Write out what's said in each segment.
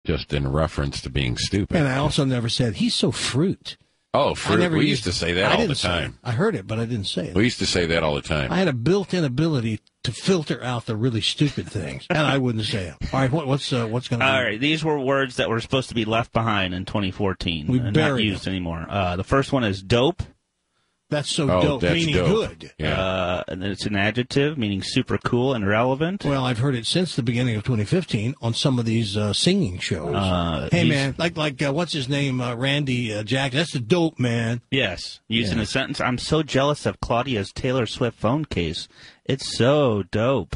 just in reference to being stupid. And I also never said, he's so fruit. Oh, fruit. We used to say that all the time. I heard it, but I didn't say it. We used to say that all the time. I had a built-in ability to filter out the really stupid things, and I wouldn't say them. All right, what's going to All right, these were words that were supposed to be left behind in 2014. We not used anymore. The first one is dope. That's so dope, meaning dope. Good. Yeah. And it's an adjective, meaning super cool and relevant. Well, I've heard it since the beginning of 2015 on some of these singing shows. Hey, man, like what's his name, Randy Jackson? That's the dope, man. Yes. Used in a sentence, I'm so jealous of Claudia's Taylor Swift phone case. It's so dope.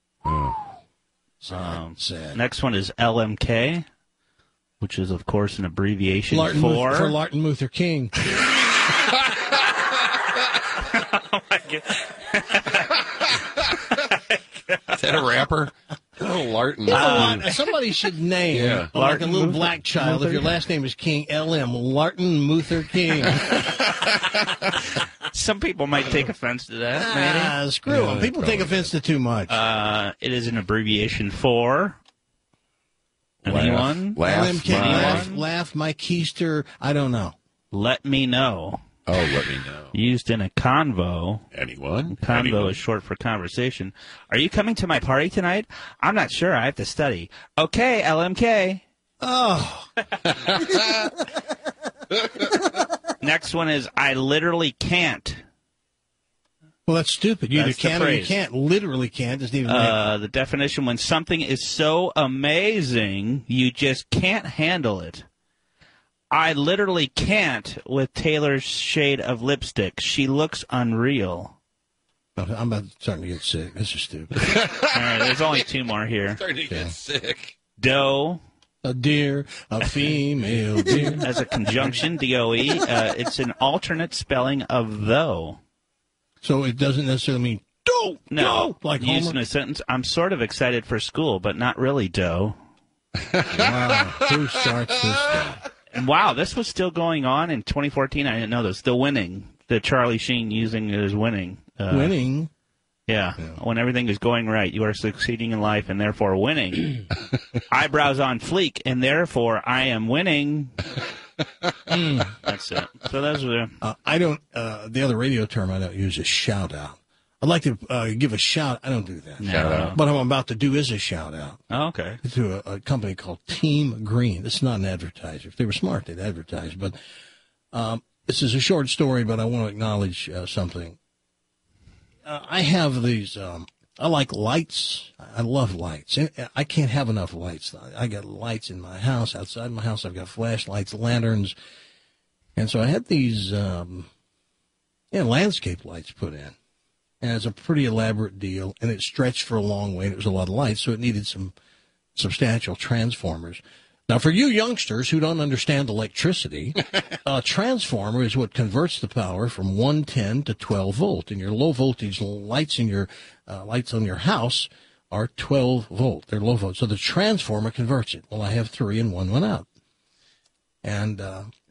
Sad. Next one is LMK, which is, of course, an abbreviation for Martin Luther King. Oh, my God. Is that a rapper? Oh, Larton. Somebody should name, like a little black child, if your last name is King, LM, Lartin Luther King. Some people might take offense to that, Screw them. People take offense to too much. It is an abbreviation for... Anyone? Laugh, Mike Keister, I don't know. Let me know. Oh, let me know. Used in a convo. Anyone? Convo is short for conversation. Are you coming to my party tonight? I'm not sure. I have to study. Okay, LMK. Oh. Next one is I literally can't. Well, that's stupid. You either can or you can't. Literally can't. Doesn't even the definition, when something is so amazing, you just can't handle it. I literally can't with Taylor's shade of lipstick. She looks unreal. I'm starting to get sick. This is stupid. All right, there's only two more here. Starting to get sick. Doe. A deer, a female deer. As a conjunction, D-O-E. It's an alternate spelling of though. So it doesn't necessarily mean doe. No. Like used Homer? in a sentence, I'm sort of excited for school, but not really doe. Wow. Who starts this stuff? And wow, this was still going on in 2014. I didn't know this. The winning. The Charlie Sheen using it as winning. Winning? Yeah. When everything is going right, you are succeeding in life and therefore winning. Eyebrows on fleek, and therefore I am winning. That's it. So those are I don't, the other radio term I don't use is shout out. I'd like to give a shout. I don't do that. Shout out. What I'm about to do is a shout out. Oh, okay. To a company called Team Green. This is not an advertiser. If they were smart, they'd advertise. But this is a short story, but I want to acknowledge something. I have these. I like lights. I love lights. I can't have enough lights. I got lights in my house. Outside my house, I've got flashlights, lanterns, and so I had these landscape lights put in. And it's a pretty elaborate deal, and it stretched for a long way, and it was a lot of lights, so it needed some substantial transformers. Now, for you youngsters who don't understand electricity, a transformer is what converts the power from 110 to 12 volt, and your low voltage lights in your lights on your house are 12 volt. They're low volt, so the transformer converts it. Well, I have three, and one went out, and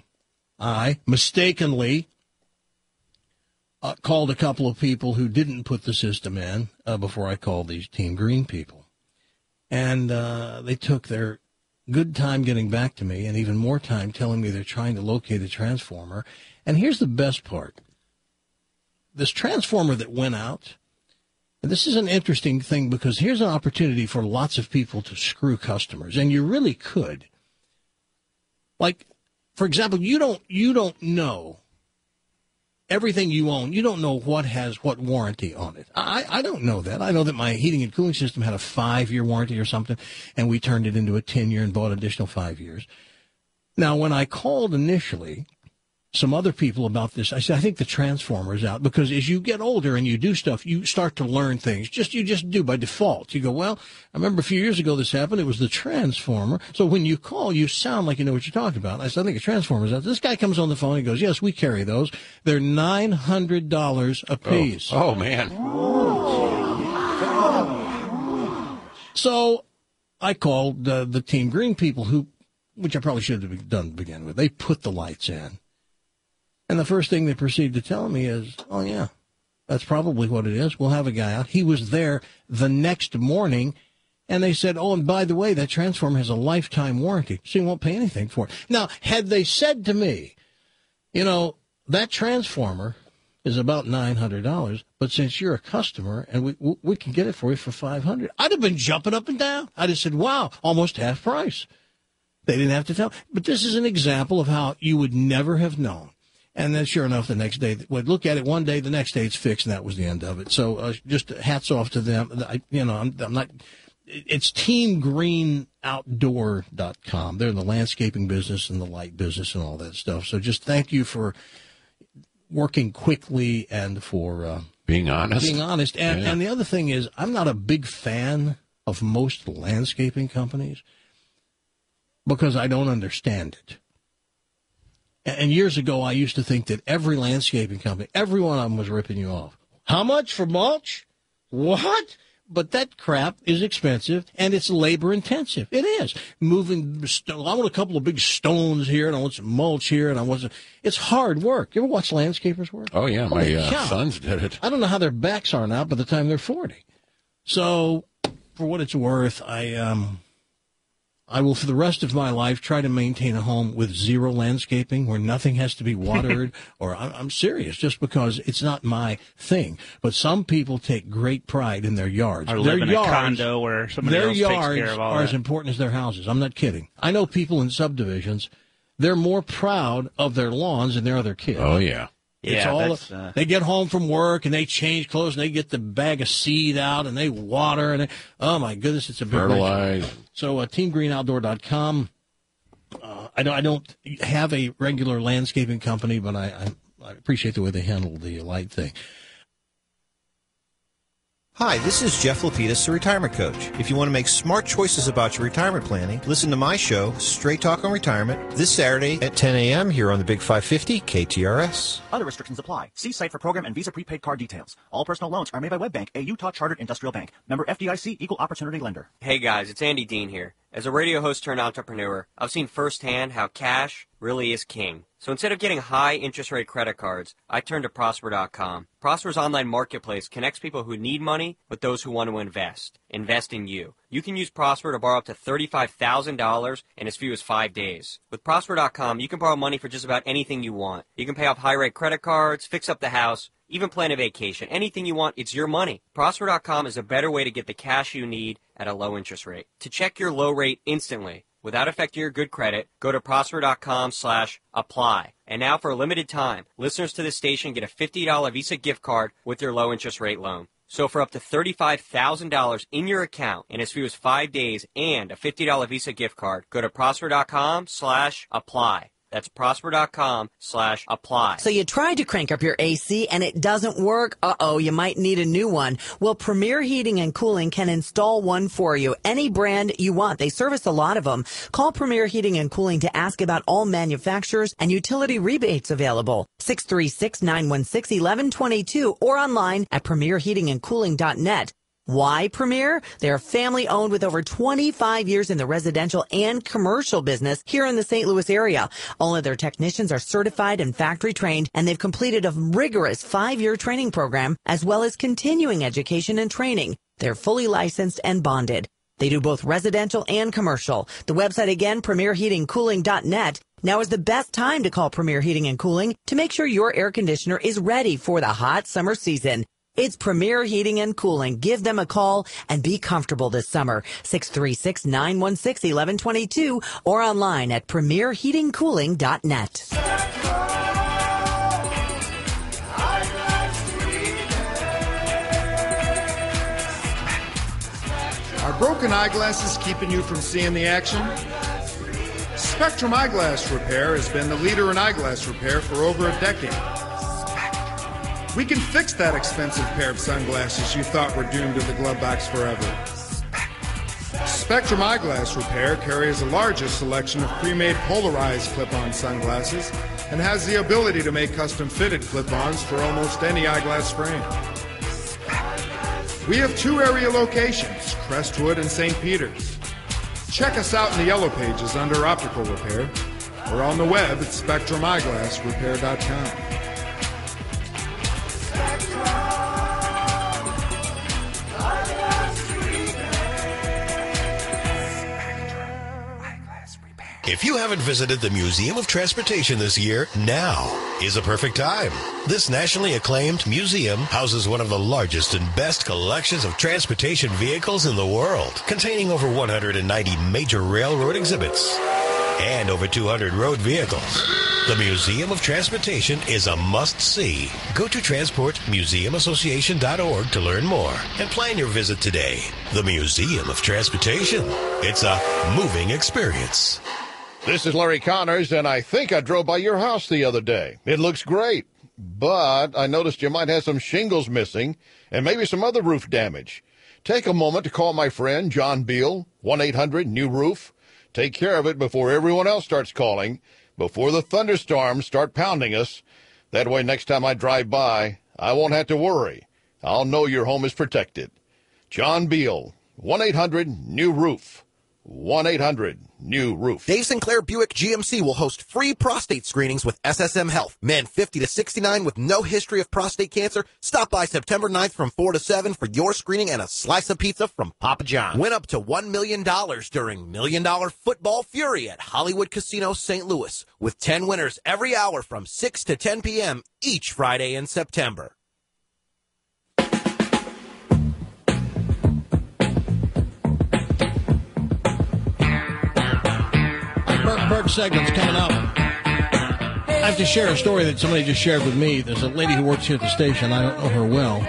I mistakenly called a couple of people who didn't put the system in before I called these Team Green people. And they took their good time getting back to me and even more time telling me they're trying to locate a transformer. And here's the best part. This transformer that went out, and this is an interesting thing because here's an opportunity for lots of people to screw customers, and you really could. Like, for example, you don't know everything you own. You don't know what has what warranty on it. I don't know that. I know that my heating and cooling system had a 5-year warranty or something, and we turned it into a 10-year and bought additional 5 years. Now, when I called initially some other people about this, I said, I think the transformer is out, because as you get older and you do stuff, you start to learn things. You just do by default. You go, well, I remember a few years ago this happened. It was the transformer. So when you call, you sound like you know what you're talking about. I said, I think a transformer is out. This guy comes on the phone and goes, yes, we carry those. They're $900 a piece. Oh man. So I called the Team Green people, which I probably should have done to begin with. They put the lights in. And the first thing they proceed to tell me is, oh, yeah, that's probably what it is. We'll have a guy out. He was there the next morning, And they said, oh, and by the way, that transformer has a lifetime warranty, so you won't pay anything for it. Now, had they said to me, you know, that transformer is about $900, but since you're a customer and we can get it for you for $500, I'd have been jumping up and down. I'd have said, wow, almost half price. They didn't have to tell. But this is an example of how you would never have known. And then sure enough, the next day, we'd look at it one day, the next day it's fixed, and that was the end of it. So just hats off to them. I'm not, it's teamgreenoutdoor.com. They're in the landscaping business and the light business and all that stuff. So just thank you for working quickly and for being honest. And the other thing is, I'm not a big fan of most landscaping companies because I don't understand it. And years ago, I used to think that every landscaping company, every one of them was ripping you off. How much for mulch? What? But that crap is expensive, and it's labor-intensive. It is. Moving I want a couple of big stones here, and I want some mulch here, and I want some... It's hard work. You ever watch landscapers work? Oh, yeah. My sons did it. I don't know how their backs are now by the time they're 40. So, for what it's worth, I will, for the rest of my life, try to maintain a home with zero landscaping where nothing has to be watered. Or I'm serious, just because it's not my thing. But some people take great pride in their yards. Or live in a condo where somebody else takes care of all that. Their yards are as important as their houses. I'm not kidding. I know people in subdivisions, they're more proud of their lawns than their other kids. Oh, yeah. They get home from work and they change clothes and they get the bag of seed out and they water and oh my goodness, it's a big fertilize. So teamgreenoutdoor.com. I don't have a regular landscaping company, but I appreciate the way they handle the light thing. Hi, this is Jeff Lapidus, the retirement coach. If you want to make smart choices about your retirement planning, listen to my show, Straight Talk on Retirement, this Saturday at 10 a.m. here on the Big 550 KTRS. Other restrictions apply. See site for program and Visa prepaid card details. All personal loans are made by WebBank, a Utah Chartered Industrial Bank. Member FDIC, Equal Opportunity Lender. Hey guys, it's Andy Dean here. As a radio host turned entrepreneur, I've seen firsthand how cash really is king. So instead of getting high interest rate credit cards, I turned to Prosper.com. Prosper's online marketplace connects people who need money with those who want to invest. Invest in you. You can use Prosper to borrow up to $35,000 in as few as 5 days. With Prosper.com, you can borrow money for just about anything you want. You can pay off high-rate credit cards, fix up the house, even plan a vacation. Anything you want, it's your money. Prosper.com is a better way to get the cash you need at a low interest rate. To check your low rate instantly, without affecting your good credit, go to Prosper.com/apply. And now for a limited time, listeners to this station get a $50 Visa gift card with your low interest rate loan. So for up to $35,000 in your account in as few as 5 days and a $50 Visa gift card, go to Prosper.com/apply. That's Prosper.com/apply. So you tried to crank up your AC and it doesn't work? Uh-oh, you might need a new one. Well, Premier Heating and Cooling can install one for you. Any brand you want. They service a lot of them. Call Premier Heating and Cooling to ask about all manufacturers and utility rebates available. 636-916-1122 or online at premierheatingandcooling.net. Why Premier? They're family owned with over 25 years in the residential and commercial business here in the St. Louis area. All of their technicians are certified and factory trained, and they've completed a rigorous 5-year training program as well as continuing education and training. They're fully licensed and bonded. They do both residential and commercial. The website again, premierheatingcooling.net. Now is the best time to call Premier Heating and Cooling to make sure your air conditioner is ready for the hot summer season. It's Premier Heating and Cooling. Give them a call and be comfortable this summer. 636-916-1122 or online at premierheatingcooling.net. Are broken eyeglasses keeping you from seeing the action? Spectrum Eyeglass Repair has been the leader in eyeglass repair for over a decade. We can fix that expensive pair of sunglasses you thought were doomed to the glove box forever. Spectrum Eyeglass Repair carries the largest selection of pre-made polarized clip-on sunglasses and has the ability to make custom-fitted clip-ons for almost any eyeglass frame. We have 2 area locations, Crestwood and St. Peters. Check us out in the Yellow Pages under Optical Repair or on the web at SpectrumEyeglassRepair.com. If you haven't visited the Museum of Transportation this year, now is a perfect time. This nationally acclaimed museum houses one of the largest and best collections of transportation vehicles in the world, containing over 190 major railroad exhibits and over 200 road vehicles. The Museum of Transportation is a must-see. Go to transportmuseumassociation.org to learn more and plan your visit today. The Museum of Transportation. It's a moving experience. This is Larry Connors, and I think I drove by your house the other day. It looks great, but I noticed you might have some shingles missing and maybe some other roof damage. Take a moment to call my friend John Beal, 1-800-NEW-ROOF. Take care of it before everyone else starts calling, before the thunderstorms start pounding us. That way, next time I drive by, I won't have to worry. I'll know your home is protected. John Beal, 1-800-NEW-ROOF. 1-800-NEW-ROOF. Dave Sinclair Buick GMC will host free prostate screenings with SSM Health. Men 50 to 69 with no history of prostate cancer, stop by September 9th from 4 to 7 for your screening and a slice of pizza from Papa John. Win up to $1 million during $1 Million Football Fury at Hollywood Casino St. Louis, with 10 winners every hour from 6 to 10 p.m. each Friday in September. Burke segment's coming up. I have to share a story that somebody just shared with me. There's a lady who works here at the station. I don't know her well.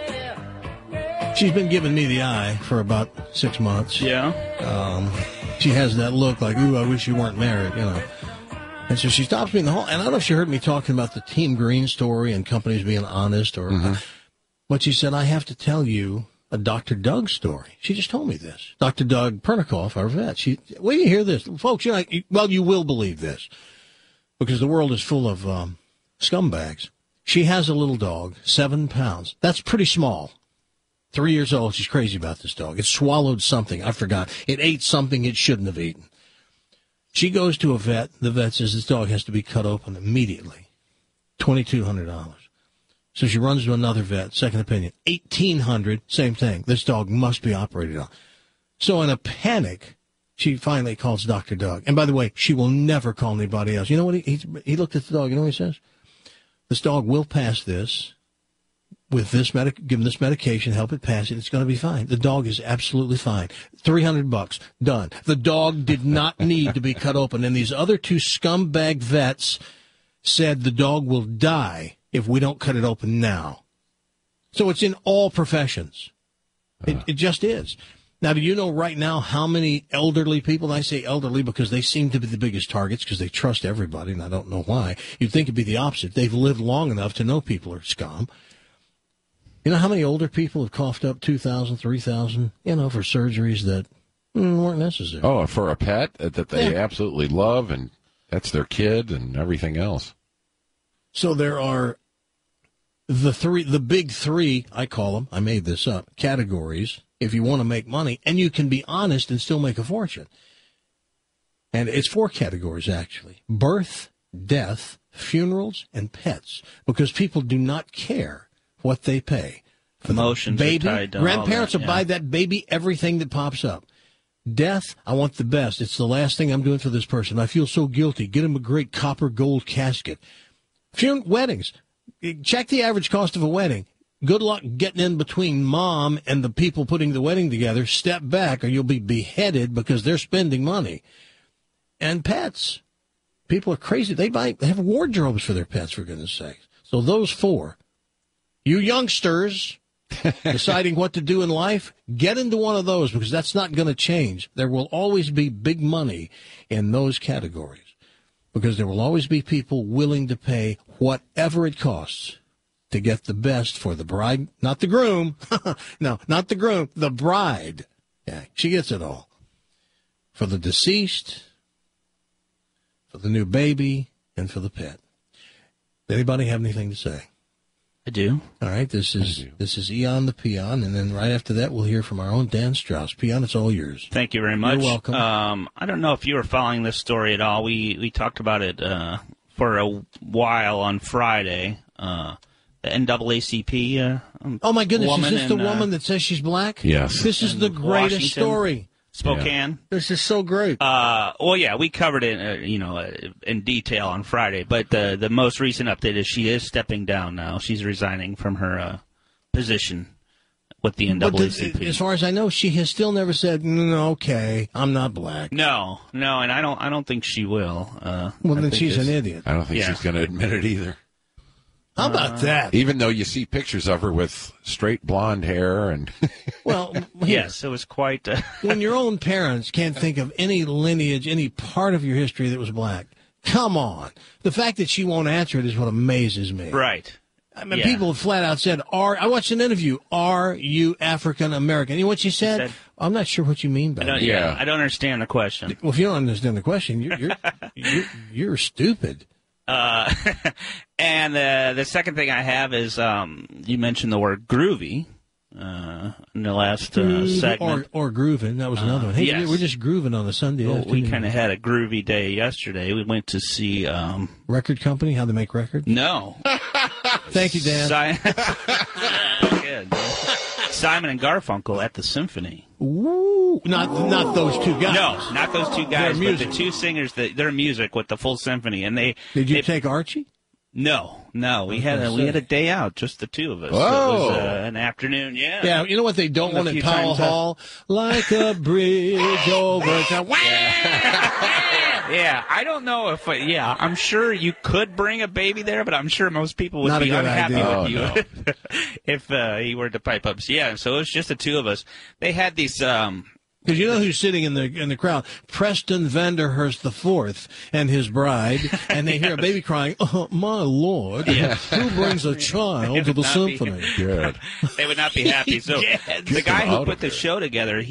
She's been giving me the eye for about 6 months. Yeah. She has that look like, ooh, I wish you weren't married, you know. And so she stops me in the hall. And I don't know if she heard me talking about the Team Green story and companies being honest or but she said, I have to tell you a Dr. Doug story. She just told me this. Dr. Doug Pernikoff, our vet. Wait till you hear this. Folks, you will believe this because the world is full of scumbags. She has a little dog, 7 pounds. That's pretty small. 3 years old. She's crazy about this dog. It swallowed something. I forgot. It ate something it shouldn't have eaten. She goes to a vet. The vet says this dog has to be cut open immediately. $2,200. So she runs to another vet, second opinion, $1,800, same thing. This dog must be operated on. So in a panic, she finally calls Dr. Doug. And by the way, she will never call anybody else. You know what? He looked at the dog. You know what he says? This dog will pass this with this give him this medication, help it pass it. It's going to be fine. The dog is absolutely fine. $300, done. The dog did not need to be cut open. And these other two scumbag vets said the dog will die if we don't cut it open now. So it's in all professions. It just is. Now, do you know right now how many elderly people, and I say elderly because they seem to be the biggest targets because they trust everybody, and I don't know why. You'd think it'd be the opposite. They've lived long enough to know people are scum. You know how many older people have coughed up $2,000, $3,000, for surgeries that weren't necessary? Oh, for a pet that they absolutely love, and that's their kid and everything else. So there are the big three, I call them, I made this up, categories if you want to make money, and you can be honest and still make a fortune. And it's 4 categories, actually. Birth, death, funerals, and pets, because people do not care what they pay. For emotions baby, are tied to grandparents all that, will buy that baby everything that pops up. Death, I want the best. It's the last thing I'm doing for this person. I feel so guilty. Get him a great copper gold casket. Weddings. Check the average cost of a wedding. Good luck getting in between mom and the people putting the wedding together. Step back or you'll be beheaded because they're spending money. And pets. People are crazy. They have wardrobes for their pets, for goodness sakes. So those 4. You youngsters deciding what to do in life, get into one of those because that's not going to change. There will always be big money in those categories. Because there will always be people willing to pay whatever it costs to get the best for the bride, not the groom. No, not the groom, the bride. Yeah, she gets it all. For the deceased, for the new baby, and for the pet. Anybody have anything to say? I do. All right, this is Eon the Peon, and then right after that we'll hear from our own Dan Strauss. Peon, it's all yours. Thank you very much. You're welcome. I don't know if you were following this story at all. We talked about it for a while on Friday. The NAACP. Oh my goodness! Is this the woman that says she's black? Yes. This is the greatest Washington. story. Spokane. This is so great. Well, yeah, we covered it, in detail on Friday. But the most recent update is she is stepping down now. She's resigning from her position with the NAACP. But as far as I know, she has still never said, okay, I'm not black. No, and I don't think she will. Well, then she's an idiot. I don't think she's going to admit it either. How about that? Even though you see pictures of her with straight blonde hair and... Well, yes, it was quite... when your own parents can't think of any lineage, any part of your history that was black, come on. The fact that she won't answer it is what amazes me. Right. I mean, people have flat out said, I watched an interview, are you African American? You know what she said? I'm not sure what you mean by that. I don't understand the question. Well, if you don't understand the question, you're stupid. And the second thing I have is you mentioned the word groovy in the last segment. Or grooving. That was another one. Hey, yes. we're just grooving on a Sunday afternoon. We kind of had a groovy day yesterday. We went to see... record company, how they make records? No. Thank you, Dan. Good. Simon and Garfunkel at the Symphony. Ooh, not those two guys. No, not those two guys, but the two singers, their music with the full symphony. And Did you take Archie? No. We had a day out, just the two of us. Oh. So it was an afternoon, yeah. Yeah, you know what they don't want at Powell Hall? Like a bridge over town. Yeah, I don't know if... I'm sure you could bring a baby there, but I'm sure most people would be unhappy with you if he were to pipe up. So, yeah, so it was just the two of us. They had these... Because you know who's sitting in the crowd? Preston Vanderhurst IV and his bride, and they hear a baby crying, "Oh, my Lord, who brings a child to the symphony?" Good. They would not be happy. So the guy who put the show together,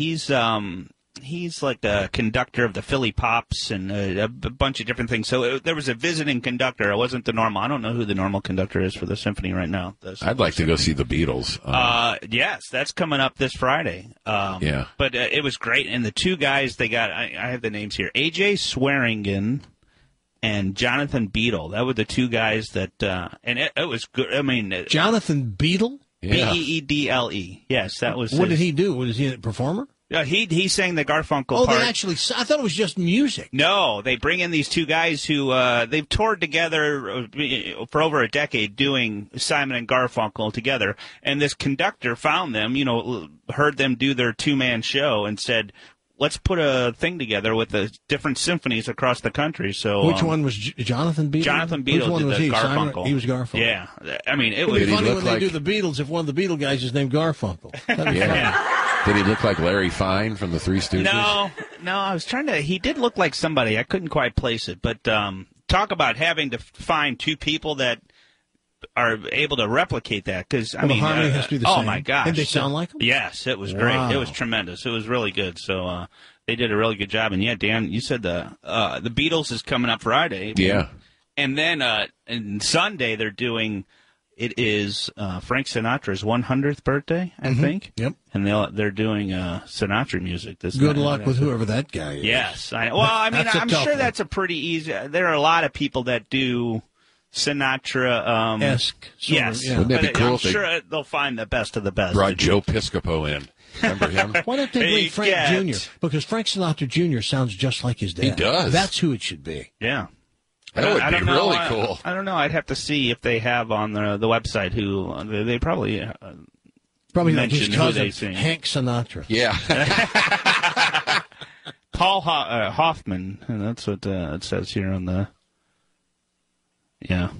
he's like the conductor of the Philly Pops and a bunch of different things. So there was a visiting conductor. It wasn't the normal. I don't know who the normal conductor is for the symphony right now. I'd like to go see the Beatles. Yes, that's coming up this Friday. Yeah. But it was great. And the two guys they got, I have the names here, A.J. Swearingen and Jonathan Beadle. That were the two guys that, and it was good. I mean, Jonathan Beadle? Yeah. Beedle. Yes, that was. What did he do? Was he a performer? He sang the Garfunkel part. They actually... I thought it was just music. No, they bring in these two guys who they've toured together for over a decade doing Simon and Garfunkel together. And this conductor found them, heard them do their two-man show and said, let's put a thing together with the different symphonies across the country. So which one was Jonathan Beadle? Jonathan Beadle did the Garfunkel. Simon, he was Garfunkel. Yeah. I mean, it would was be funny when they do the Beatles if one of the Beatle guys is named Garfunkel. That'd be funny. Did he look like Larry Fine from the Three Stooges? No, I was trying to... He did look like somebody. I couldn't quite place it. But talk about having to find two people that are able to replicate that. Because, the harmony has to be the same. Oh, my gosh. Did they sound like them? Yes, it was great. It was tremendous. It was really good. So they did a really good job. And, yeah, Dan, you said the Beatles is coming up Friday. Yeah. And then on Sunday they're doing... It is Frank Sinatra's 100th birthday, I think. Yep. And they're doing Sinatra music this Good night. luck with whoever that guy is. Yes. I'm sure that's a pretty easy... There are a lot of people that do Sinatra... esque. Yes. Yeah. Wouldn't that be cool I'm sure they'll find the best of the best. Brought Joe Piscopo in. Remember him? Why don't they bring Frank Jr.? Because Frank Sinatra Jr. sounds just like his dad. He does. That's who it should be. Yeah. That would be really cool. I don't know. I'd have to see if they have on the website who they probably like his mention who cousin, they sing. Hank Sinatra. Yeah. Paul Hoffman, and that's what it says here on the. Yeah.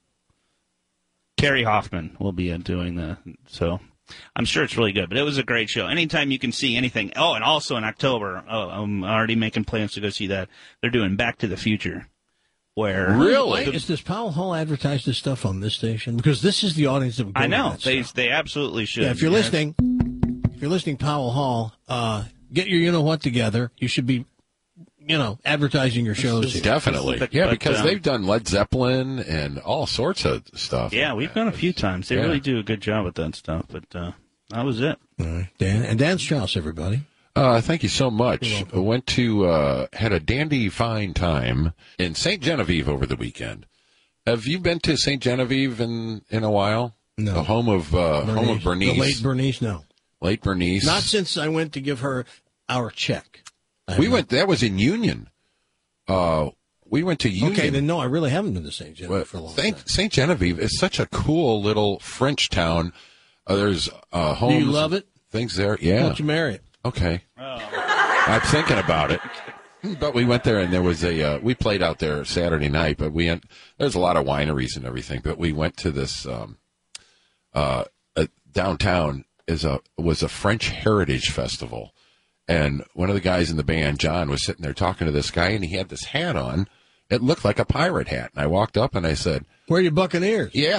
Kerry Hoffman will be doing the so. I'm sure it's really good, but it was a great show. Anytime you can see anything. Oh, and also in October, I'm already making plans to go see that. They're doing Back to the Future. Where really does Powell Hall advertise this stuff on this station? Because this is the audience that would go I know to that they absolutely should. Yeah, if you're listening, Powell Hall, get your what together. You should be, advertising your shows here. Definitely, because they've done Led Zeppelin and all sorts of stuff. Yeah, we've done a few times. They really do a good job with that stuff. But that was it. All right, Dan Strauss, everybody. Thank you so much. I went to, had a dandy fine time in St. Genevieve over the weekend. Have you been to St. Genevieve in a while? No. The home of Bernice. The late Bernice, no. Late Bernice. Not since I went to give her our check. We went. That was in Union. We went to Union. Okay, then no, I really haven't been to St. Genevieve for a long time. St. Genevieve is such a cool little French town. There's homes. Do you love it? Things there, yeah. Why don't you marry it? Okay. I'm thinking about it. But we went there, and there was we played out there Saturday night, but there's a lot of wineries and everything, but we went to this downtown was a French Heritage Festival. And one of the guys in the band, John, was sitting there talking to this guy, and he had this hat on. It looked like a pirate hat. And I walked up and I said, "Where are your Buccaneers?" Yeah.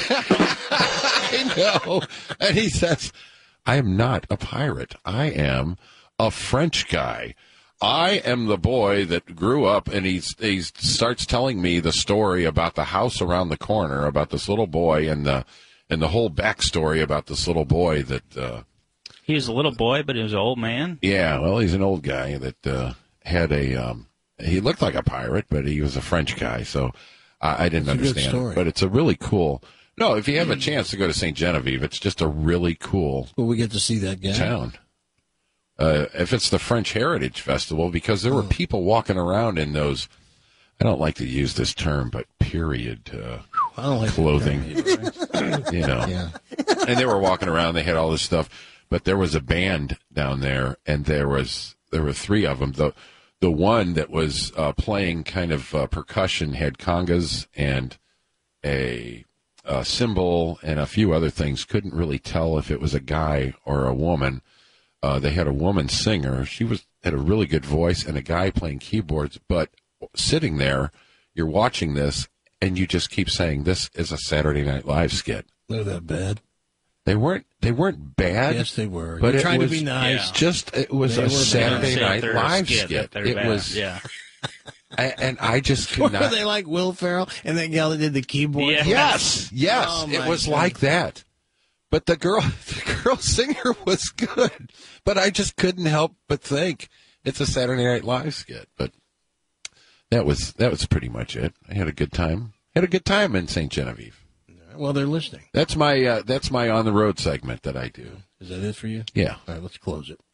I know. And he says, "I am not a pirate. I am a French guy. I am the boy that grew up," and he starts telling me the story about the house around the corner, about this little boy, and the whole backstory about this little boy that he was a little boy, but he was an old man. Yeah, well, he's an old guy that had he looked like a pirate, but he was a French guy, so I didn't understand it. But it's a really cool. No, if you have a chance to go to St. Genevieve, it's just a really cool. Well, we get to see that guy. Town. If it's the French Heritage Festival, because there were people walking around in those, I don't like to use this term, but period I don't like clothing, you know. Yeah. And they were walking around. They had all this stuff, but there was a band down there, and there were three of them. The one that was playing kind of percussion had congas and a cymbal and a few other things. Couldn't really tell if it was a guy or a woman. They had a woman singer. She had a really good voice, and a guy playing keyboards. But sitting there, you're watching this, and you just keep saying, "This is a Saturday Night Live skit." They're that bad. They weren't bad. Yes, they were. But You're trying to be nice. It was a Saturday Night Live skit. It was. Yeah. And I just could Were not. they like Will Ferrell and that gal that did the keyboard? Yes. Oh, it was God. like that. But the girl singer was good. But I just couldn't help but think it's a Saturday Night Live skit. But that was pretty much it. I had a good time. In St. Genevieve. Well, they're listening. That's my on the road segment that I do. Is that it for you? Yeah. All right, let's close it.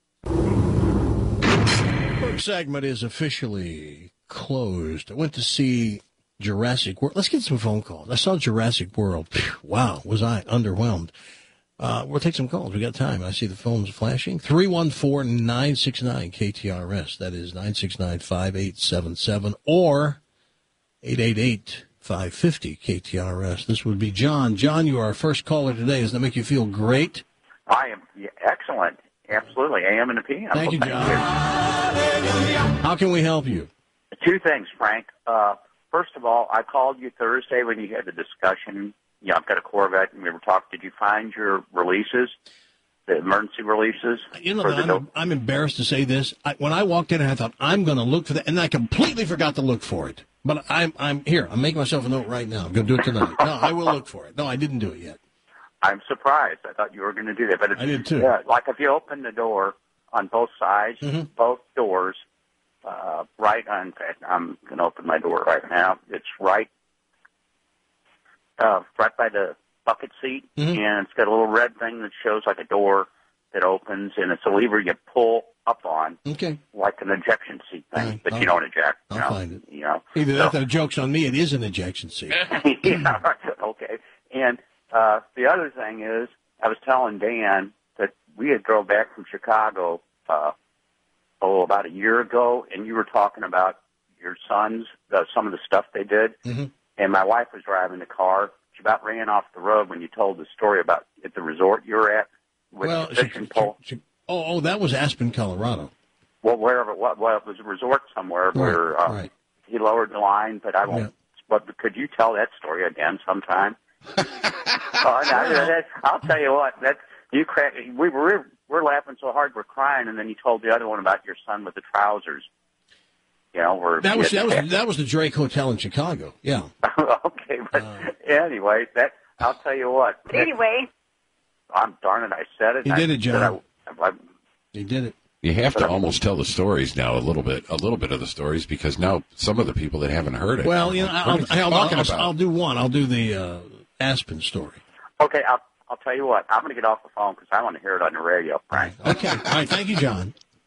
First segment is officially closed. I went to see Jurassic World. Let's get some phone calls. I saw Jurassic World. Wow, was I underwhelmed. We'll take some calls. We got time. I see the phones flashing. 314-969-KTRS. That is 969-5877 or 888-550-KTRS. This would be John. John, you are our first caller today. Does that make you feel great? I am excellent. Absolutely. AM and a PM. Thank you, John. How can we help you? Two things, Frank. First of all, I called you Thursday when you had the discussion. Yeah, I've got a Corvette, and we were talking. Did you find your releases, the emergency releases? You know, I'm embarrassed to say this. When I walked in, I thought, I'm going to look for that, and I completely forgot to look for it. But I'm here. I'm making myself a note right now. I'm going to do it tonight. No, I will look for it. No, I didn't do it yet. I'm surprised. I thought you were going to do that. But I did, too. Yeah, like if you open the door on both sides, both doors, right on, in fact, I'm going to open my door right now. It's right by the bucket seat, and it's got a little red thing that shows like a door that opens, and it's a lever you pull up on, like an ejection seat thing, but you don't eject. I'll find it. You know, Either that or the joke's on me. It is an ejection seat. Yeah, okay. And the other thing is, I was telling Dan that we had drove back from Chicago about a year ago, and you were talking about your sons, some of the stuff they did, and my wife was driving the car. She about ran off the road when you told the story about at the resort you were at with the fishing pole. That was Aspen, Colorado. Well, wherever it was, it was a resort somewhere where he lowered the line, but I won't. Yeah. But could you tell that story again sometime? I'll tell you what. We're laughing so hard we're crying, and then you told the other one about your son with the trousers. You know, that was the Drake Hotel in Chicago. Yeah. Okay, but anyway, I'll tell you what. Anyway, darn it, I said it. You did it, John. You did it. You have to almost tell the stories now a little bit of the stories, because now some of the people that haven't heard it. Well, you know, I'll do one. I'll do the Aspen story. Okay, I'll tell you what. I'm going to get off the phone because I want to hear it on the radio, Frank. Okay. All right. Thank you, John.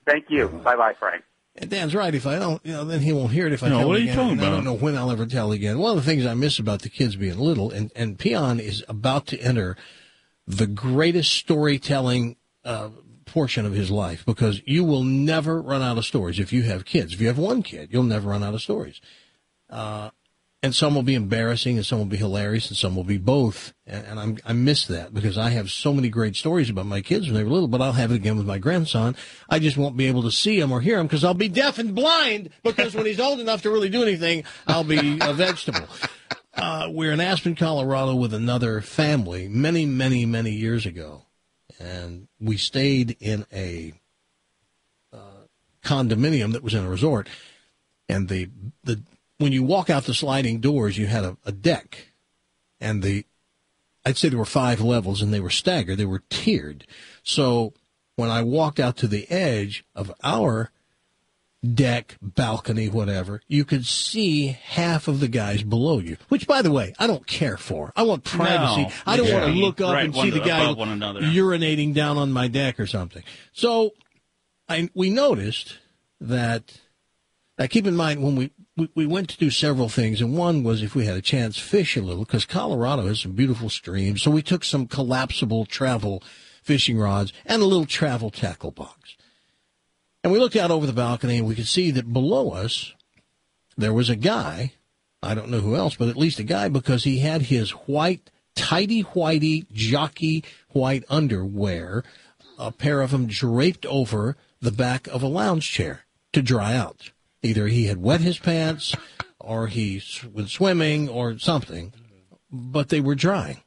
Thank you. Bye-bye, Frank. And Dan's right. If I don't, then he won't hear it if I No, tell what him are you again. talking And I about? don't know when I'll ever tell again. One of the things I miss about the kids being little, and Peon is about to enter the greatest storytelling portion of his life, because you will never run out of stories if you have kids. If you have one kid, you'll never run out of stories. And some will be embarrassing, and some will be hilarious, and some will be both. And I miss that, because I have so many great stories about my kids when they were little, but I'll have it again with my grandson. I just won't be able to see him or hear him because I'll be deaf and blind, because when he's old enough to really do anything, I'll be a vegetable. We're in Aspen, Colorado with another family many, many, many years ago. And we stayed in a condominium that was in a resort. And when you walk out the sliding doors, you had a deck. And I'd say there were 5 levels, and they were staggered. They were tiered. So when I walked out to the edge of our deck, balcony, whatever, you could see half of the guys below you, which, by the way, I don't care for. I want privacy. No, I don't want to look up right, and see the guy above one another. urinating down on my deck or something. So we noticed that, now keep in mind, when we went to do several things, and one was, if we had a chance, fish a little, because Colorado has some beautiful streams. So we took some collapsible travel fishing rods and a little travel tackle box. And we looked out over the balcony, and we could see that below us there was a guy. I don't know who else, but at least a guy, because he had his white, tighty-whitey, jockey white underwear, a pair of them draped over the back of a lounge chair to dry out. Either he had wet his pants, or he was swimming, or something, but they were drying.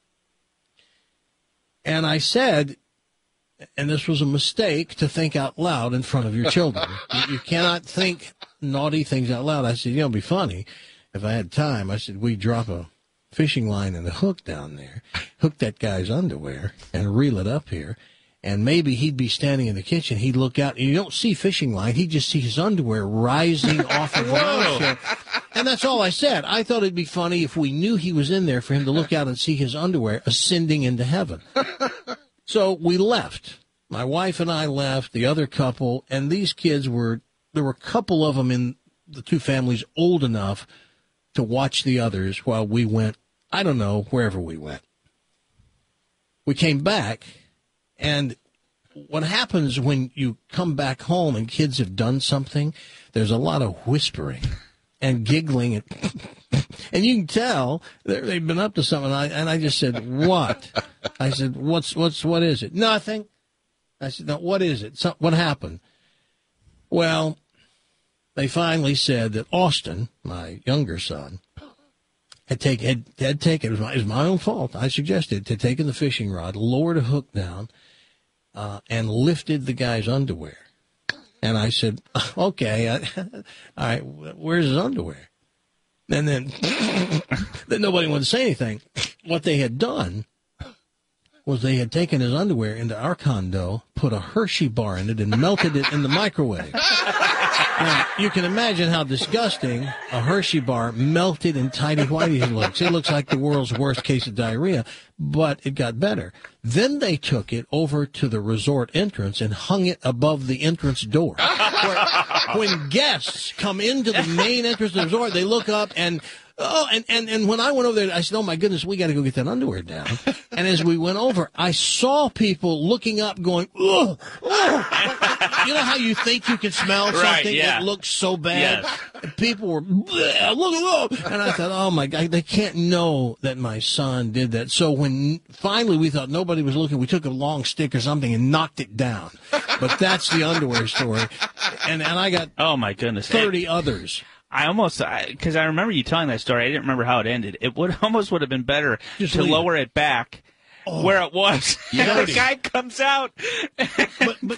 And I said, and this was a mistake, to think out loud in front of your children. You cannot think naughty things out loud. I said, it'd be funny if I had time. I said, we drop a fishing line and a hook down there, hook that guy's underwear, and reel it up here. And maybe he'd be standing in the kitchen. He'd look out, and you don't see fishing line. He'd just see his underwear rising off of the lounge chair. And that's all I said. I thought it'd be funny if we knew he was in there, for him to look out and see his underwear ascending into heaven. So we left. My wife and I left, the other couple, and these kids there were a couple of them in the two families old enough to watch the others while we went, I don't know, wherever we went. We came back, and what happens when you come back home and kids have done something, there's a lot of whispering and giggling, and you can tell they've been up to something. And I just said, "What?" I said, "What is it?" "Nothing." I said, "No, what is it? What happened?" Well, they finally said that Austin, my younger son, had taken, it was my own fault. I suggested, had taken the fishing rod, lowered a hook down, and lifted the guy's underwear. And I said, okay, all right, where's his underwear? And then nobody wanted to say anything. What they had done was they had taken his underwear into our condo, put a Hershey bar in it, and melted it in the microwave. Now, you can imagine how disgusting a Hershey bar melted in tighty-whities looks. It looks like the world's worst case of diarrhea, but it got better. Then they took it over to the resort entrance and hung it above the entrance door. When guests come into the main entrance of the resort, they look up and... and when I went over there, I said, "Oh my goodness, we got to go get that underwear down." And as we went over, I saw people looking up, going, "Ugh, ugh." You know how you think you can smell something? Right, yeah. It looks so bad. Yes. And people were, look, and I thought, "Oh my God, they can't know that my son did that." So when finally we thought nobody was looking, we took a long stick or something and knocked it down. But that's the underwear story, and I got oh my goodness 30 others. Because I remember you telling that story. I didn't remember how it ended. It would have been better Just to leave lower it back where it was. Yeah. The guy comes out. But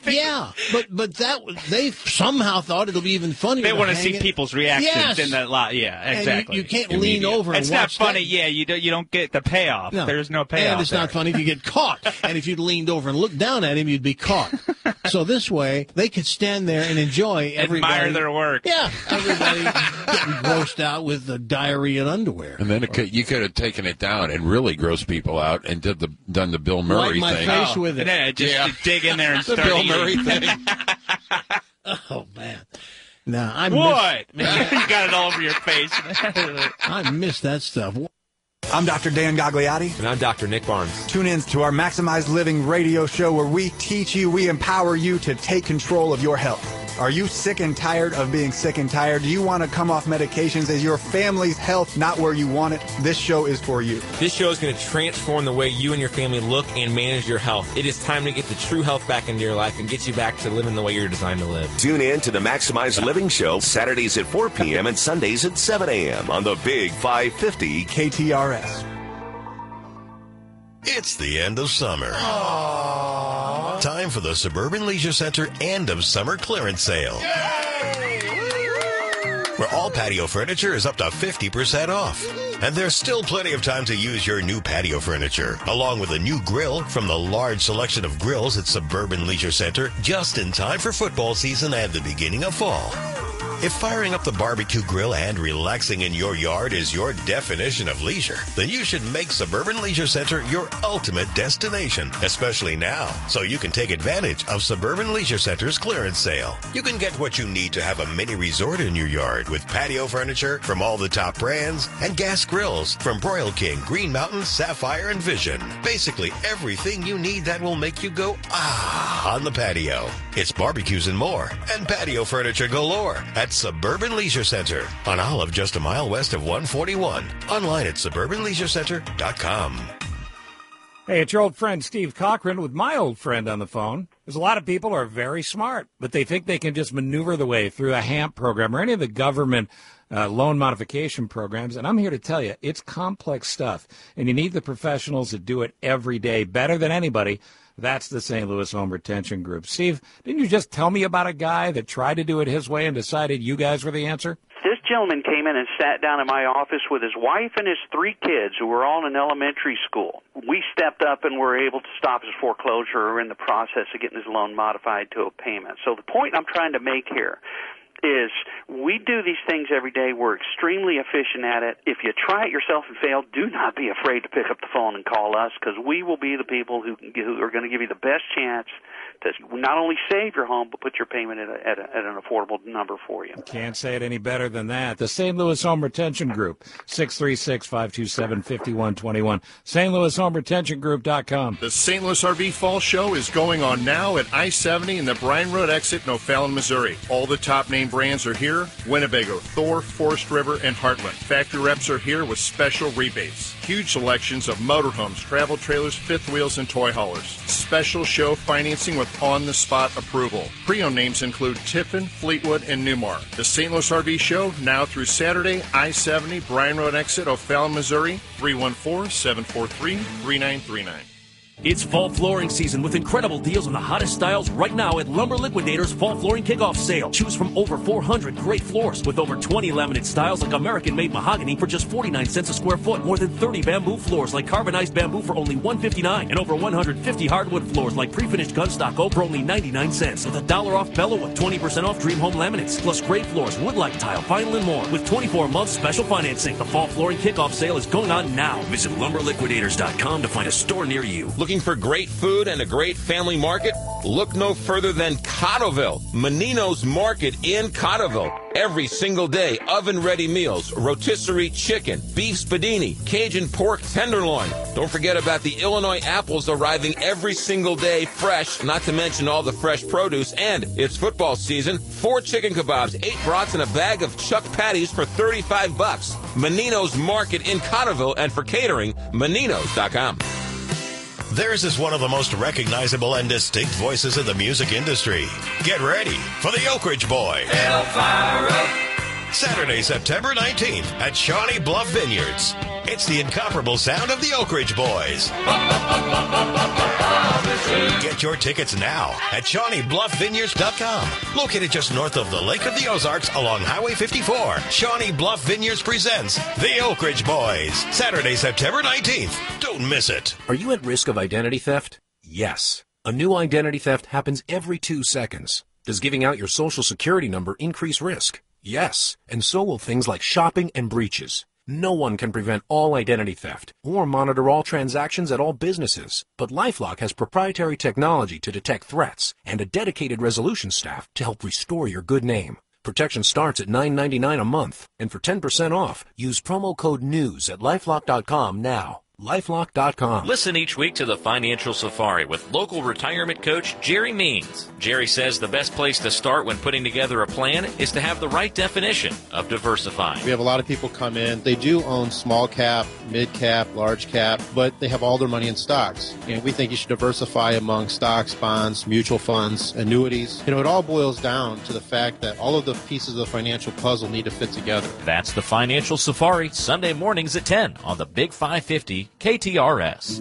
that they somehow thought it'll be even funnier. They want to hang see it. people's reactions Yes. in that lot. Yeah, exactly. And you can't lean over and It's watch not funny. that. Yeah, you don't get the payoff. No. There's no payoff. And it's not funny if you get caught. And if you'd leaned over and looked down at him, you'd be caught. So this way, they could stand there and enjoy everybody. Admire their work. Yeah, everybody getting grossed out with the diarrhea and underwear. And then you could have taken it down and really grossed people out and done the Bill Murray Wipe my thing. face with it. Yeah, just dig in there and the start Bill eating. Murray thing. Oh, man. No, I What? miss, You got it all over your face. I miss that stuff. I'm Dr. Dan Gagliotti. And I'm Dr. Nick Barnes. Tune in to our Maximized Living radio show where we teach you, we empower you to take control of your health. Are you sick and tired of being sick and tired? Do you want to come off medications? Is your family's health not where you want it? This show is for you. This show is going to transform the way you and your family look and manage your health. It is time to get the true health back into your life and get you back to living the way you're designed to live. Tune in to the Maximized Living Show Saturdays at 4 p.m. and Sundays at 7 a.m. on the Big 550 KTRS. It's the end of summer. Aww. Time for the Suburban Leisure Center end of summer clearance sale. Where all patio furniture is up to 50% off. And there's still plenty of time to use your new patio furniture, along with a new grill from the large selection of grills at Suburban Leisure Center, just in time for football season and the beginning of fall. If firing up the barbecue grill and relaxing in your yard is your definition of leisure, then you should make Suburban Leisure Center your ultimate destination, especially now, so you can take advantage of Suburban Leisure Center's clearance sale. You can get what you need to have a mini resort in your yard with patio furniture from all the top brands and gas grills from Broil King, Green Mountain, Sapphire, and Vision. Basically everything you need that will make you go, ah, on the patio. It's barbecues and more, and patio furniture galore at Suburban Leisure Center on Olive, just a mile west of 141. Online at suburbanleisurecenter.com. Hey, it's your old friend Steve Cochran with my old friend on the phone. There's a lot of people who are very smart, but they think they can just maneuver the way through a HAMP program or any of the government loan modification programs. And I'm here to tell you, it's complex stuff, and you need the professionals that do it every day better than anybody. That's the St. Louis Home Retention Group. Steve, didn't you just tell me about a guy that tried to do it his way and decided you guys were the answer? This gentleman came in and sat down in my office with his wife and his 3 kids who were all in elementary school. We stepped up and were able to stop his foreclosure or in the process of getting his loan modified to a payment. So the point I'm trying to make here is we do these things every day. We're extremely efficient at it. If you try it yourself and fail, do not be afraid to pick up the phone and call us, because we will be the people who are going to give you the best chance to not only save your home, but put your payment at an affordable number for you. Can't say it any better than that. The St. Louis Home Retention Group, 636-527-5121. stlouishomeretentiongroup.com. The St. Louis RV Fall Show is going on now at I-70 and the Bryan Road exit in O'Fallon, Missouri. All the top name brands are here: Winnebago, Thor, Forest River, and Heartland. Factory reps are here with special rebates. Huge selections of motorhomes, travel trailers, fifth wheels, and toy haulers. Special show financing with on-the-spot approval. Pre-owned names include Tiffin, Fleetwood, and Newmar. The St. Louis RV Show, now through Saturday, I-70, Bryan Road exit, O'Fallon, Missouri, 314-743-3939. It's fall flooring season with incredible deals on the hottest styles right now at Lumber Liquidators Fall Flooring Kickoff Sale. Choose from over 400 great floors with over 20 laminate styles like American-made mahogany for just 49 cents a square foot. More than 30 bamboo floors like carbonized bamboo for only $159, and over 150 hardwood floors like pre-finished gunstock oak for only 99 cents. With $1 off Bellawood, 20% off Dream Home laminates, plus great floors, wood-like tile, vinyl, and more. With 24-month special financing, the Fall Flooring Kickoff Sale is going on now. Visit LumberLiquidators.com to find a store near you. Looking for great food and a great family market? Look no further than Cottoville, Menino's Market in Cottoville. Every single day, oven-ready meals, rotisserie chicken, beef spadini, Cajun pork tenderloin. Don't forget about the Illinois apples arriving every single day fresh, not to mention all the fresh produce. And it's football season. 4 chicken kebabs, 8 brats, and a bag of chuck patties for $35. Menino's Market in Cottoville, and for catering, Meninos.com. Theirs is one of the most recognizable and distinct voices in the music industry. Get ready for the Oak Ridge Boys. Elvira. Saturday, September 19th at Shawnee Bluff Vineyards. It's the incomparable sound of the Oak Ridge Boys. Get your tickets now at ShawneeBluffVineyards.com. Located just north of the Lake of the Ozarks along Highway 54, Shawnee Bluff Vineyards presents the Oak Ridge Boys. Saturday, September 19th. Don't miss it. Are you at risk of identity theft? Yes. A new identity theft happens every 2 seconds. Does giving out your social security number increase risk? Yes. And so will things like shopping and breaches. No one can prevent all identity theft or monitor all transactions at all businesses, but LifeLock has proprietary technology to detect threats and a dedicated resolution staff to help restore your good name. Protection starts at $9.99 a month, and for 10% off, use promo code NEWS at LifeLock.com now. LifeLock.com. Listen each week to the Financial Safari with local retirement coach Jerry Means. Jerry says the best place to start when putting together a plan is to have the right definition of diversifying. We have a lot of people come in. They do own small cap, mid cap, large cap, but they have all their money in stocks. And we think you should diversify among stocks, bonds, mutual funds, annuities. It all boils down to the fact that all of the pieces of the financial puzzle need to fit together. That's the Financial Safari, Sunday mornings at 10 on the Big 550 KTRS.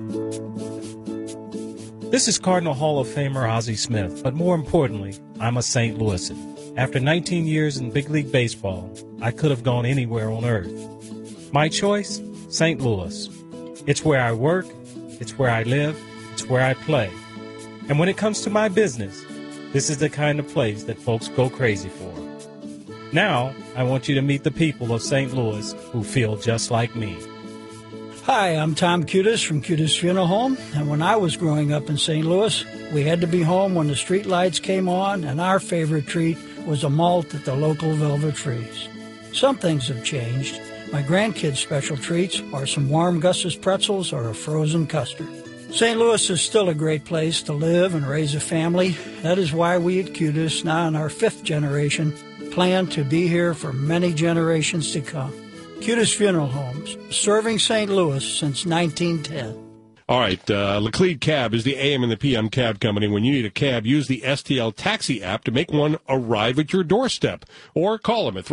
This is Cardinal Hall of Famer Ozzie Smith, but more importantly, I'm a St. Louisan. After 19 years in big league baseball, I could have gone anywhere on earth. My choice? St. Louis. It's where I work, it's where I live, it's where I play. And when it comes to my business, this is the kind of place that folks go crazy for. Now, I want you to meet the people of St. Louis who feel just like me. Hi, I'm Tom Cutis from Cutis Funeral Home, and when I was growing up in St. Louis, we had to be home when the street lights came on, and our favorite treat was a malt at the local Velvet Freeze. Some things have changed. My grandkids' special treats are some warm Gus's pretzels or a frozen custard. St. Louis is still a great place to live and raise a family. That is why we at Cutis, now in our 5th generation, plan to be here for many generations to come. Cutis Funeral Homes, serving St. Louis since 1910. All right, Laclede Cab is the AM and the PM cab company. When you need a cab, use the STL Taxi app to make one arrive at your doorstep. Or call them at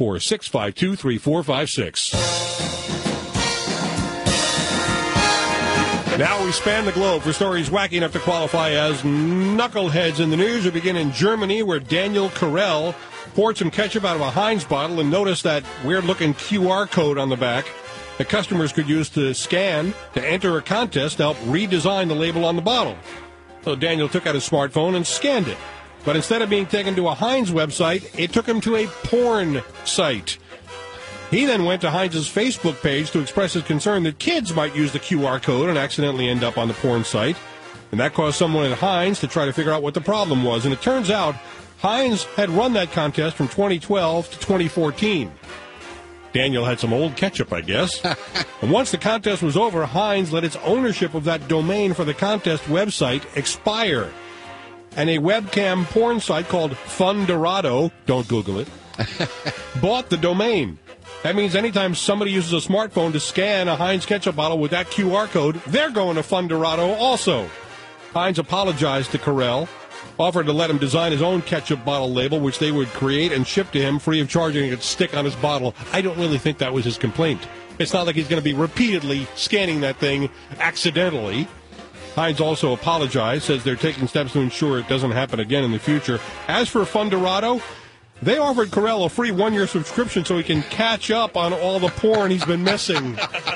314-652-3456. Now we span the globe for stories wacky enough to qualify as knuckleheads in the news. We begin in Germany, where Daniel Carell poured some ketchup out of a Heinz bottle and noticed that weird-looking QR code on the back that customers could use to scan to enter a contest to help redesign the label on the bottle. So Daniel took out his smartphone and scanned it. But instead of being taken to a Heinz website, it took him to a porn site. He then went to Heinz's Facebook page to express his concern that kids might use the QR code and accidentally end up on the porn site. And that caused someone at Heinz to try to figure out what the problem was. And it turns out Heinz had run that contest from 2012 to 2014. Daniel had some old ketchup, I guess. And once the contest was over, Heinz let its ownership of that domain for the contest website expire. And a webcam porn site called Fundorado, don't Google it, bought the domain. That means anytime somebody uses a smartphone to scan a Heinz ketchup bottle with that QR code, they're going to Fundorado also. Heinz apologized to Carell, offered to let him design his own ketchup bottle label, which they would create and ship to him free of charge, and he could stick on his bottle. I don't really think that was his complaint. It's not like he's going to be repeatedly scanning that thing accidentally. Heinz also apologized, says they're taking steps to ensure it doesn't happen again in the future. As for Fundorado, they offered Carell a free 1-year subscription so he can catch up on all the porn he's been missing.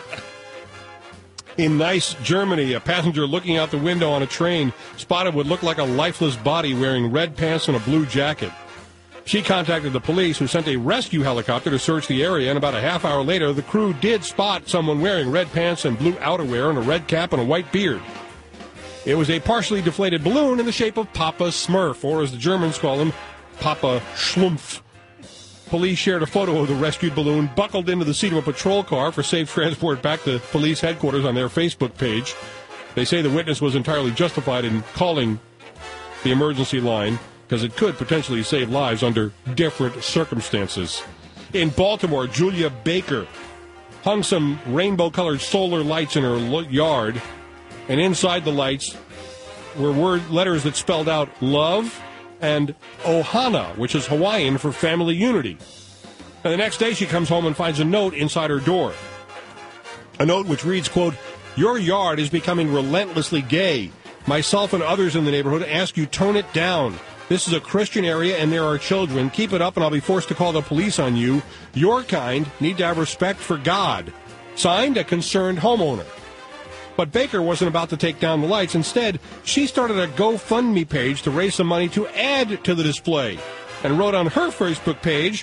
In Nice, Germany, a passenger looking out the window on a train spotted what looked like a lifeless body wearing red pants and a blue jacket. She contacted the police, who sent a rescue helicopter to search the area, and about a half hour later, the crew did spot someone wearing red pants and blue outerwear and a red cap and a white beard. It was a partially deflated balloon in the shape of Papa Smurf, or as the Germans call him, Papa Schlumpf. Police shared a photo of the rescued balloon buckled into the seat of a patrol car for safe transport back to police headquarters on their Facebook page. They say the witness was entirely justified in calling the emergency line because it could potentially save lives under different circumstances. In Baltimore, Julia Baker hung some rainbow-colored solar lights in her yard, and inside the lights were letters that spelled out love and Ohana, which is Hawaiian for family unity. And the next day she comes home and finds a note inside her door. A note which reads, quote, "Your yard is becoming relentlessly gay. Myself and others in the neighborhood ask you tone it down. This is a Christian area and there are children. Keep it up and I'll be forced to call the police on you. Your kind need to have respect for God. Signed, a concerned homeowner." But Baker wasn't about to take down the lights. Instead, she started a GoFundMe page to raise some money to add to the display, and wrote on her Facebook page,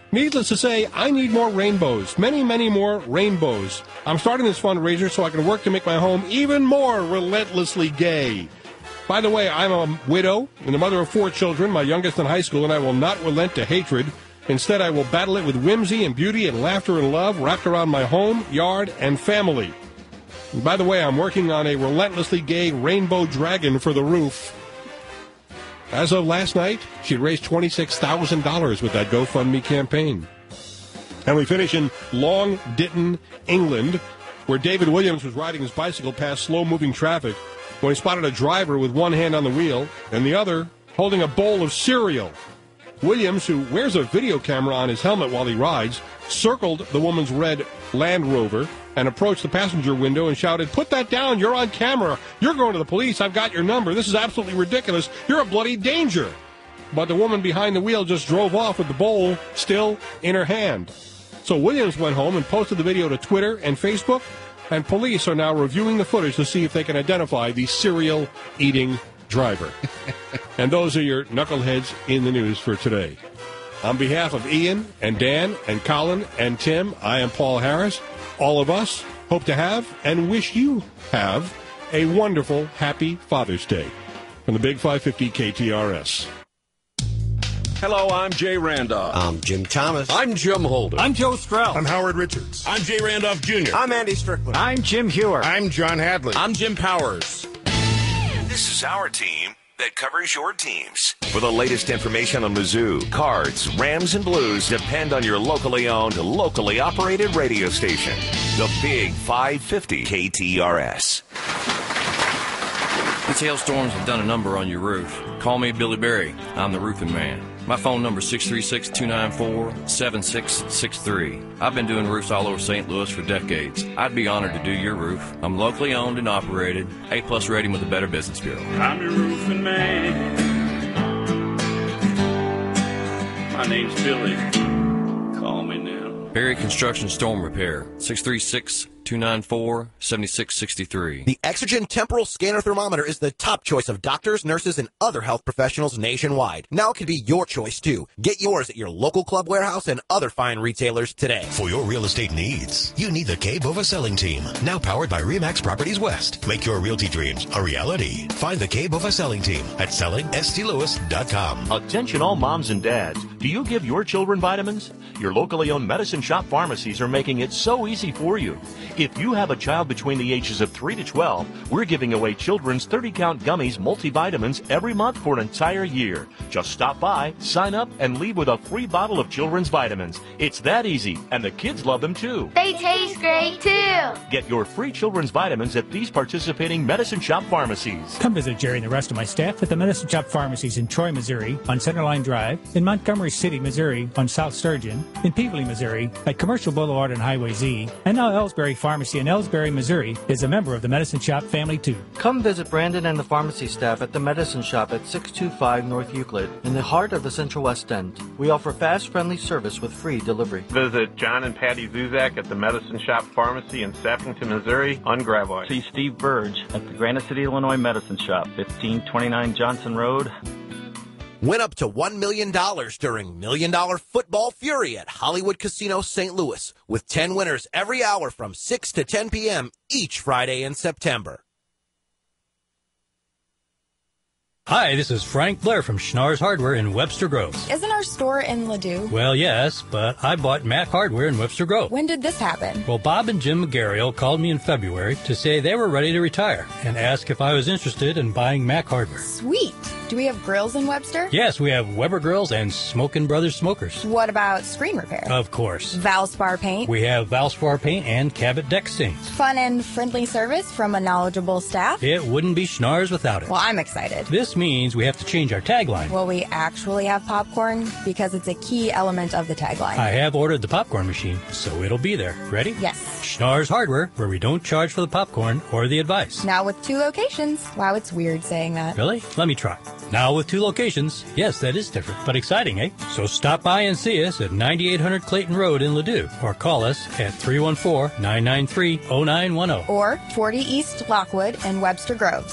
Needless to say, I need more rainbows. Many, many more rainbows. I'm starting this fundraiser so I can work to make my home even more relentlessly gay. By the way, I'm a widow and the mother of 4 children, my youngest in high school, and I will not relent to hatred. Instead, I will battle it with whimsy and beauty and laughter and love wrapped around my home, yard, and family. And by the way, I'm working on a relentlessly gay rainbow dragon for the roof. As of last night, she'd raised $26,000 with that GoFundMe campaign. And we finish in Long Ditton, England, where David Williams was riding his bicycle past slow-moving traffic when he spotted a driver with one hand on the wheel and the other holding a bowl of cereal. Williams, who wears a video camera on his helmet while he rides, circled the woman's red Land Rover and approached the passenger window and shouted, "Put that down, you're on camera. You're going to the police. I've got your number. This is absolutely ridiculous. You're a bloody danger." But the woman behind the wheel just drove off with the bowl still in her hand. So Williams went home and posted the video to Twitter and Facebook, and police are now reviewing the footage to see if they can identify the cereal-eating driver. And those are your knuckleheads in the news for today. On behalf of Ian and Dan and Colin and Tim, I am Paul Harris. All of us hope to have and wish you have a wonderful, happy Father's Day from the Big 550 KTRS. Hello, I'm Jay Randolph. I'm Jim Thomas. I'm Jim Holder. I'm Joe Strauss. I'm Howard Richards. I'm Jay Randolph Jr. I'm Andy Strickland. I'm Jim Hewer. I'm John Hadley. I'm Jim Powers. This is our team that covers your teams. For the latest information on Mizzou, Cards, Rams, and Blues, depend on your locally owned, locally operated radio station. The Big 550 KTRS. These hailstorms have done a number on your roof. Call me Billy Berry. I'm the roofing man. My phone number is 636-294-7663. I've been doing roofs all over St. Louis for decades. I'd be honored to do your roof. I'm locally owned and operated. A+ rating with the Better Business Bureau. I'm your roofing man. My name's Billy. Call me now. Berry Construction Storm Repair. 636-294-7663. The Exergen Temporal Scanner Thermometer is the top choice of doctors, nurses, and other health professionals nationwide. Now it can be your choice, too. Get yours at your local Club Warehouse and other fine retailers today. For your real estate needs, you need the K Bova Selling Team. Now powered by RE/MAX Properties West. Make your realty dreams a reality. Find the K Bova Selling Team at sellingstlouis.com. Attention all moms and dads. Do you give your children vitamins? Your locally owned Medicine Shop pharmacies are making it so easy for you. If you have a child between the ages of 3 to 12, we're giving away children's 30-count gummies multivitamins every month for an entire year. Just stop by, sign up, and leave with a free bottle of children's vitamins. It's that easy, and the kids love them too. They taste great too. Get your free children's vitamins at these participating Medicine Shop pharmacies. Come visit Jerry and the rest of my staff at the Medicine Shop pharmacies in Troy, Missouri on Centerline Drive, in Montgomery City, Missouri on South Sturgeon, in Peabody, Missouri at Commercial Boulevard and Highway Z, and now Ellsbury Pharmacy in Ellsbury, Missouri is a member of the Medicine Shop family too. Come visit Brandon and the pharmacy staff at the Medicine Shop at 625 North Euclid in the heart of the Central West End. We offer fast, friendly service with free delivery. Visit John and Patty Zuzak at the Medicine Shop Pharmacy in Sappington, Missouri on Gravois. See Steve Burge at the Granite City, Illinois Medicine Shop, 1529 Johnson Road. Win up to $1 million during $1 Million Football Fury at Hollywood Casino St. Louis, with 10 winners every hour from 6 to 10 p.m. each Friday in September. Hi, this is Frank Blair from Schnarr's Hardware in Webster Grove. Isn't our store in Ladue? Well, yes, but I bought Mac Hardware in Webster Grove. When did this happen? Well, Bob and Jim McGarriel called me in February to say they were ready to retire and asked if I was interested in buying Mac Hardware. Sweet. Do we have grills in Webster? Yes, we have Weber Grills and Smokin' Brothers Smokers. What about screen repair? Of course. Valspar paint? We have Valspar paint and Cabot deck stains. Fun and friendly service from a knowledgeable staff? It wouldn't be Schnarr's without it. Well, I'm excited. This means we have to change our tagline. Will we actually have popcorn? Because it's a key element of the tagline. I have ordered the popcorn machine, so it'll be there. Ready? Yes. Schnarr's Hardware, where we don't charge for the popcorn or the advice. Now with 2 locations. Wow, it's weird saying that. Really? Let me try. Now with 2 locations. Yes, that is different, but exciting, eh? So stop by and see us at 9800 Clayton Road in Ladue, or call us at 314-993-0910. Or 40 East Lockwood and Webster Groves,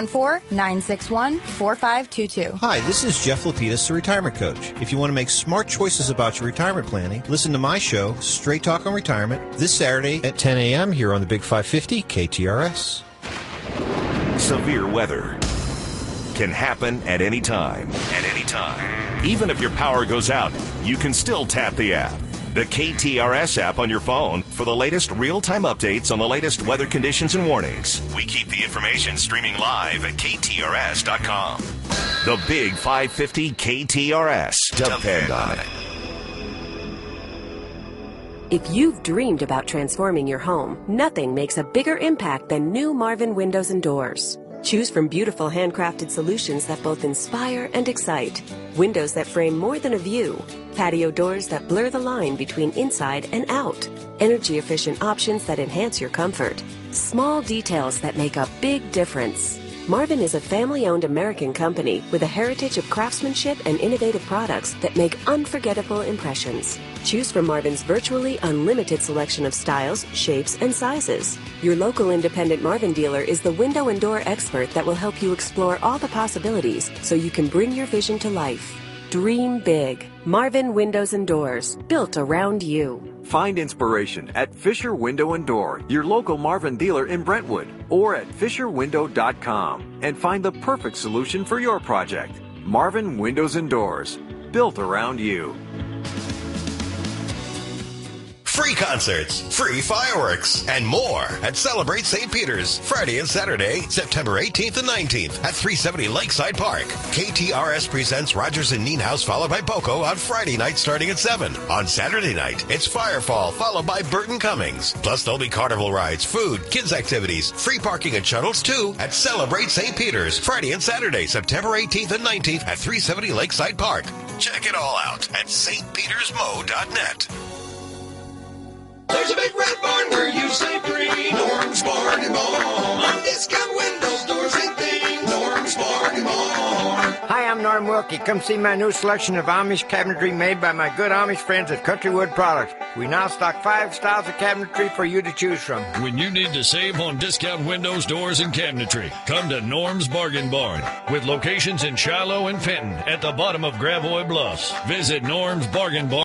314-961-4522. Hi, this is Jeff Lapidus, the retirement coach. If you want to make smart choices about your retirement planning, listen to my show, Straight Talk on Retirement, this Saturday at 10 a.m. here on the Big 550 KTRS. Severe weather can happen at any time. At any time. Even if your power goes out, you can still tap the app. The KTRS app on your phone for the latest real-time updates on the latest weather conditions and warnings. We keep the information streaming live at KTRS.com. The Big 550 KTRS. Depend on it. If you've dreamed about transforming your home, nothing makes a bigger impact than new Marvin windows and doors. Choose from beautiful handcrafted solutions that both inspire and excite. Windows that frame more than a view. Patio doors that blur the line between inside and out. Energy-efficient options that enhance your comfort. Small details that make a big difference. Marvin is a family-owned American company with a heritage of craftsmanship and innovative products that make unforgettable impressions. Choose from Marvin's virtually unlimited selection of styles, shapes, and sizes. Your local independent Marvin dealer is the window and door expert that will help you explore all the possibilities so you can bring your vision to life. Dream big. Marvin Windows and Doors, built around you. Find inspiration at Fisher Window and Door, your local Marvin dealer in Brentwood, or at FisherWindow.com, and find the perfect solution for your project. Marvin Windows and Doors, built around you. Free concerts, free fireworks, and more at Celebrate St. Peter's, Friday and Saturday, September 18th and 19th at 370 Lakeside Park. KTRS presents Rogers and Nienhuis, followed by Poco on Friday night starting at 7. On Saturday night, it's Firefall, followed by Burton Cummings. Plus, there'll be carnival rides, food, kids' activities, free parking and shuttles, too, at Celebrate St. Peter's, Friday and Saturday, September 18th and 19th at 370 Lakeside Park. Check it all out at stpetersmo.net. There's a big red barn where you save green. Norm's Bargain Barn. On discount windows, doors, and things. Norm's Bargain Barn. Hi, I'm Norm Wilkie. Come see my new selection of Amish cabinetry made by my good Amish friends at Countrywood Products. We now stock 5 styles of cabinetry for you to choose from. When you need to save on discount windows, doors, and cabinetry, come to Norm's Bargain Barn. With locations in Shiloh and Fenton at the bottom of Gravois Bluffs. Visit Norm's Bargain Barn.